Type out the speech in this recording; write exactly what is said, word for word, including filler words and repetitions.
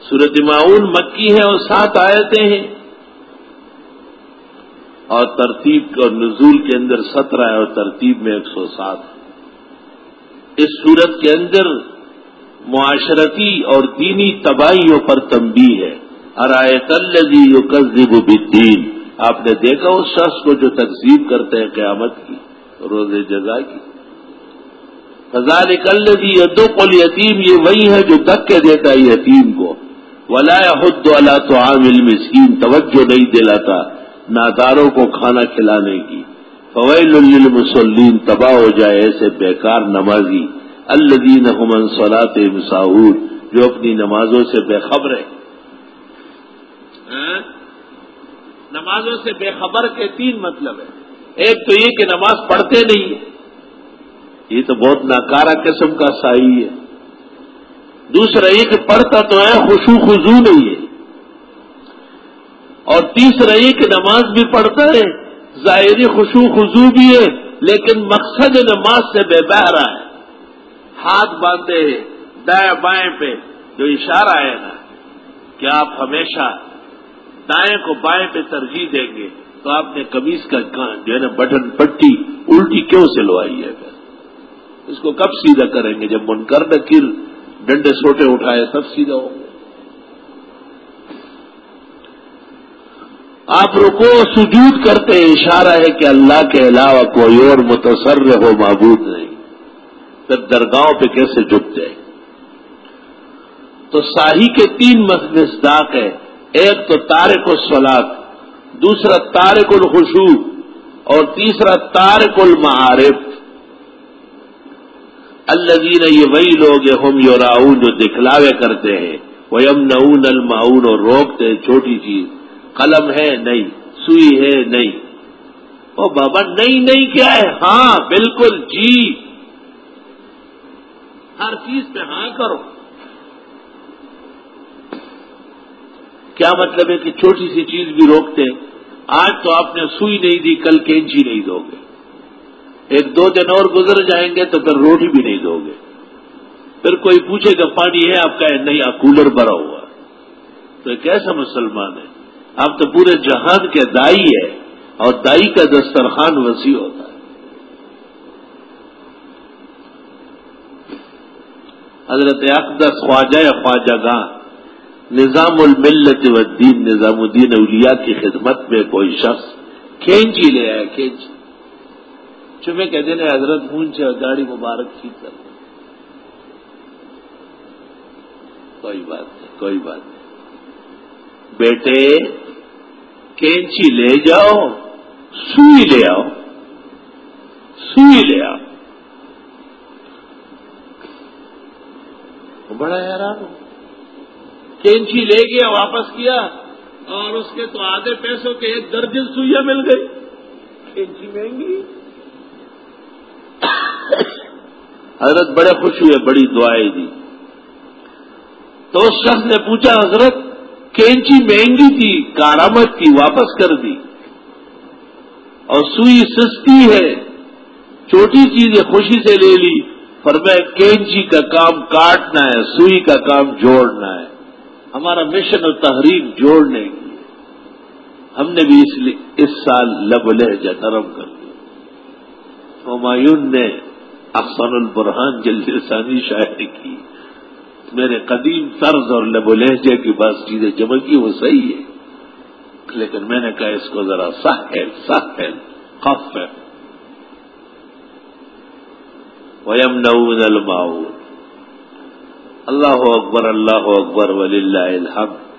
سورۃ ماعون مکی ہے اور سات آیتیں ہیں، اور ترتیب اور نزول کے اندر سترہ ہے اور ترتیب میں ایک سو سات ہے۔ اس سورت کے اندر معاشرتی اور دینی تباہیوں پر تنبیہ ہے۔ ارایت الذی یکذب بالدین، آپ نے دیکھا اس شخص کو جو تکذیب کرتے ہیں قیامت کی، روز جزا کی۔ فذلک الذی یدع الیتیم، یہ وہی ہے جو دھکے دیتا ہے یتیم کو۔ ولا یحض علی طعام المسکین، توجہ نہیں دلاتا ناداروں کو کھانا کھلانے کی۔ فویل للمصلین، تباہ ہو جائے ایسے بیکار نمازی، الذین هم عن صلاتهم ساہون، جو اپنی نمازوں سے بے خبر ہیں۔ نمازوں سے بے خبر کے تین مطلب ہے۔ ایک تو یہ کہ نماز پڑھتے نہیں ہیں، یہ تو بہت ناکارہ قسم کا سائی ہے۔ دوسرا یہ کہ پڑھتا تو ہے، خشوع خضوع نہیں ہے۔ اور تیسرا یہ کہ نماز بھی پڑھتا ہے، ظاہری خشوع خضوع بھی ہے، لیکن مقصد نماز سے بے بہرا ہے۔ ہاتھ باندھے ہیں دائیں بائیں پہ، جو اشارہ ہے نا کہ آپ ہمیشہ دائیں کو بائیں پہ ترجیح دیں گے، تو آپ نے قمیص کا جو ہے نا بٹن پٹی الٹی کیوں سلوائی ہے؟ پھر اس کو کب سیدھا کریں گے؟ جب منکر نکیر ڈنڈے سوٹے اٹھائے تب سیدھا ہوں گے۔ آپ رکوع و سجود کرتے ہیں، اشارہ ہے کہ اللہ کے علاوہ کوئی اور متصرف و معبود نہیں، پھر درگاہوں پہ کیسے جھکتے ہیں؟ تو ساہی کے تین مصداق ہے، ایک تو تارک الصلاۃ، دوسرا تارک الخشوع، اور تیسرا تارک المعارف۔ الذین، یہ وہی لوگ ہیں، ہم یراؤن، جو دکھلاوے کرتے ہیں، ویمنعون الماعون، اور روکتے ہیں چھوٹی چیز۔ قلم ہے نہیں، سوئی ہے نہیں۔ او بابا نہیں نہیں کیا ہے؟ ہاں بالکل جی، ہر چیز پہ ہاں کرو۔ کیا مطلب ہے کہ چھوٹی سی چیز بھی روکتے ہیں؟ آج تو آپ نے سوئی نہیں دی، کل کینچی نہیں دو گے، ایک دو دن اور گزر جائیں گے تو پھر روٹی بھی نہیں دو گے۔ پھر کوئی پوچھے کہ پانی ہے، آپ کہیں نہیں، کولر بھرا ہوا۔ تو ایک ایسا مسلمان ہے، آپ تو پورے جہان کے دائی ہے، اور دائی کا دسترخوان وسیع ہوتا ہے۔ حضرت اقدس خواجہ خواجہ گاں نظام الملت والدین، نظام الدین اولیاء کی خدمت میں کوئی شخص کھینچی لے آئے، کھینچی چمے کے دن حضرت پونچھے اور داڑھی مبارک ٹھیک کر دیں۔ کوئی بات نہیں، کوئی بات نہیں بیٹے، کینچی لے جاؤ، سوئی لے آؤ، سوئی لے آؤ۔ بڑا حیران ہو، کینچی لے گیا، واپس کیا، اور اس کے تو آدھے پیسوں کے ایک درجن سوئیاں مل گئی۔ کینچی مہنگی۔ حضرت بڑے خوش ہوئے، بڑی دعائیں دی۔ تو اس شخص نے پوچھا، حضرت کینچی مہنگی تھی، کارآمد کی، واپس کر دی، اور سوئی سستی ہے، چھوٹی چیز ہے، خوشی سے لے لی۔ فرمایا کینچی کا کام کاٹنا ہے، سوئی کا کام جوڑنا ہے۔ ہمارا مشن و تحریک جوڑنے کی، ہم نے بھی اس اس سال لب و لہجہ نرم کر دیا۔ ہمایون نے احسن البرہان جلد لسانی شاعری کی، میرے قدیم طرز اور لب و لہجے کی بات چیزیں جمع کی، وہ صحیح ہے، لیکن میں نے کہا اس کو ذرا سہل سہل خفف۔ وَيَمْنَعُونَ الْمَاعُونَ۔ اللہ اکبر، اللہ اکبر، وَلِلَّهِ الْحَمْدُ۔